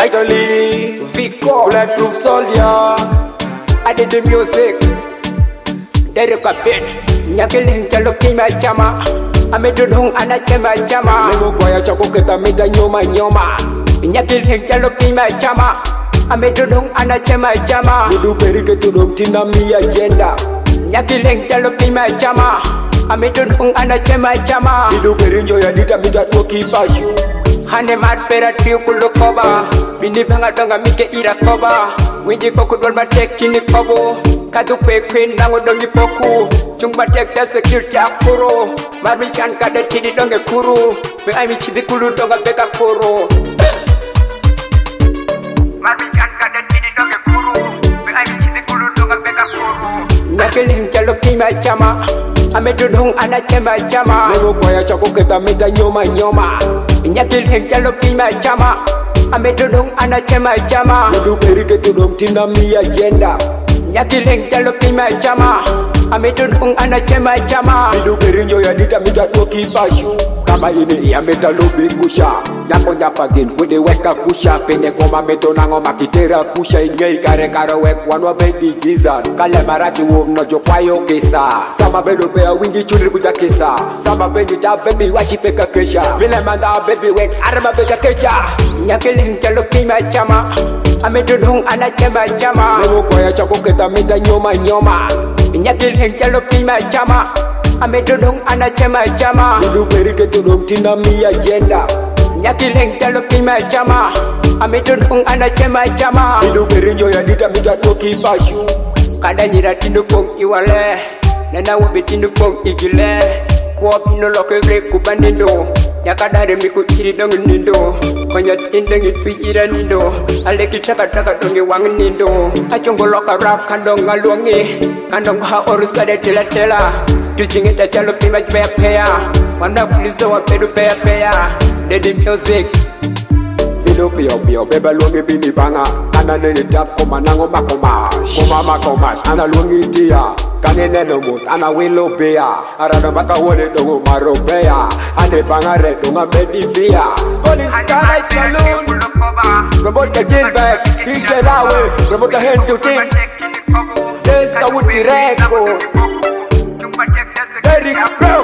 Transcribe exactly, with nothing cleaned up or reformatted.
Vitally, Vico, Bulletproof Soldier. I did the music. Derek a bit. Nyakilin Jalopima Jama. I made the hung and a Jama Jama. Lego Boya Chakoketa Meta Nyoma Nyoma. Nyakilin Jalopima Jama. I made the hung and a Jama Jama. You do perike to do Tina Mi agenda. Nyakilin Jalopima Jama. I made the hung and a Jama Jama. You do perinjo ya dita mita toki pashu. Hane mat pera tiu kulo koba. Bini banga donga mike ira koba. Winji koku dol matek kini kobo. Kadu kwe kwen nango dongi poku. Chung matek ta security akuro. Marmi chan kada tidi donge kuru. Me aimi chidi kulu donga beka kuro. Marmi chan kada tidi donge kuru. Me aimi chidi kulu donga beka kuru. Nyakilin jalo pima jama. Ame dudung ana jama jama. Lego Boya Chakoketa Meta Nyoma Nyoma. Nyakilin jalo pima jama. Ame dudung ana jama jama. You do perike to do Tina Mi agenda. Nyakilin jalo pima jama. Ame dudung ana jama jama. You do perinjo ya dita mita toki pashu. Kama ini ya meta lobi kusha. Nyako nyapa gin kude weka kusha. Pene koma meto nango makitera kusha. Ingei kare kare wek wanwa bedi giza. Kale marachi wong no jo kwayo kesa. Sama bedo pea wingi chudri kuja kesa. Sama benji ta baby wachi peka kesha. Vile manda baby wek arama peka kesha. Nyakilin jalo pima jama. Ame dudung ana jama jama. Lego Boya Chakoketa Meta Nyoma Nyoma. Nyakilin jalo pima jama. Ame dudung ana jama jama. You do perike to do Tina Mi agenda. Nyakilin jalo pima jama. Ame dudung ana jama jama. You do perinjo ya dita mita toki pashu. Kada nyira tindu pong iwale. Nana wabe tindu pong igile. Kwa pino loke vre kubanindo. Nyakadare miku kiri dongi nindo. Konya tindengi pijira nindo. Aleki taka taka dongi wangi nindo. Achongo loka rap kandong ngalungi. Kandong ha orusade tela tela. Tuchingita chalo pima jbea pea. Wanda kulizo wa pedu pea pea. Dedi music. Bido pio pio beba luongi bini banga. Ana nene tap koma nango makomash. Koma makomash ana luongi tia. Kane neno mut ana wilo bea. Arana maka wone dongo maro bea. Ane banga re donga bedi bia. Calling Starlight Saloon. Promote the Gilbert. D J Lawe. Promote the hand to team. Desa Wuti Reko. Eric Pro.